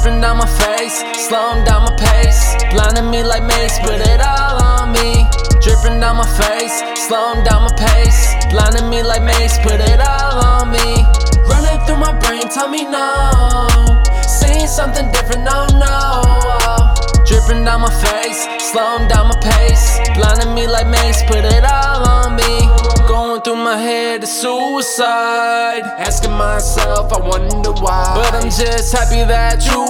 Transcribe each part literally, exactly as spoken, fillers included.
Dripping down my face, slowing down my pace, blinding me like mace, put it all on me. Dripping down my face, slowing down my pace, blinding me like mace, put it all on me. Running through my brain, tell me no, seeing something different, no, no. Dripping down my face, slowing down my pace, blinding me like mace, put it all on me. Going through my head is suicide, asking myself, I wonder why. But I'm just happy that you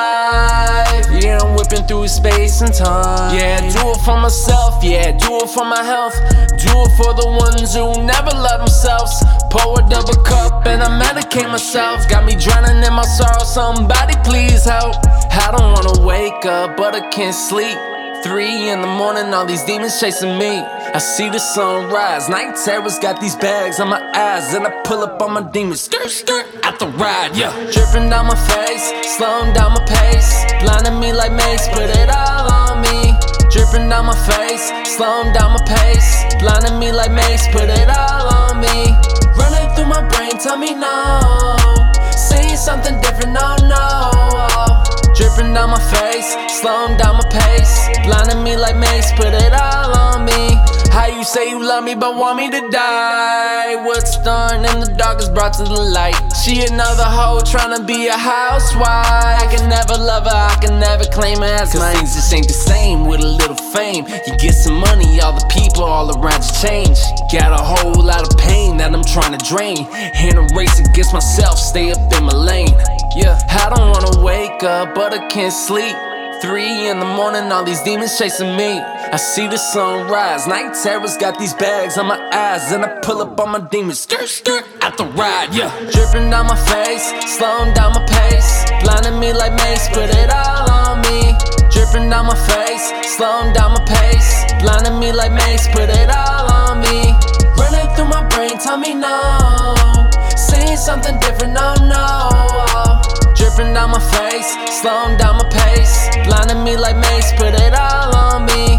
alive. Yeah, I'm whipping through space and time. Yeah, do it for myself, yeah, do it for my health. Do it for the ones who never love themselves. Pour a double cup and I medicate myself. Got me drowning in my sorrow, somebody please help. I don't wanna wake up, but I can't sleep. Three in the morning, all these demons chasing me. I see the sunrise, night terrors got these bags on my eyes, and I pull up on my demons, skirt, skirt, at the ride, yeah. Dripping down my face, slowing down my pace, blinding me like mace, put it all on me. Dripping down my face, slowing down my pace, blinding me like mace, put it all on me. Running through my brain, tell me no, seeing something different, no, no. Dripping down my face, slowing down my pace, blinding me like mace, put it all on me. How you say you love me but want me to die? What's done in the dark is brought to the light. She another hoe tryna be a housewife. I can never love her, I can never claim her as mine. Cause things just ain't the same with a little fame. You get some money, all the people all around you change. Got a whole lot of pain that I'm trying to drain, and a race against myself, stay up in my lane. Yeah, I don't wanna wake up, but I can't sleep. Three in the morning, all these demons chasing me. I see the sunrise, night terrors got these bags on my eyes, and I pull up on my demons, skirt, skirt, at the ride, yeah. Dripping down my face, slowing down my pace, blinding me like mace, put it all on me. Dripping down my face, slowing down my pace, blinding me like mace, put it all on me. Running through my brain, tell me no, seeing something different, no, no. Dripping down my face, slowing down my pace, blinding me like mace, put it all on me.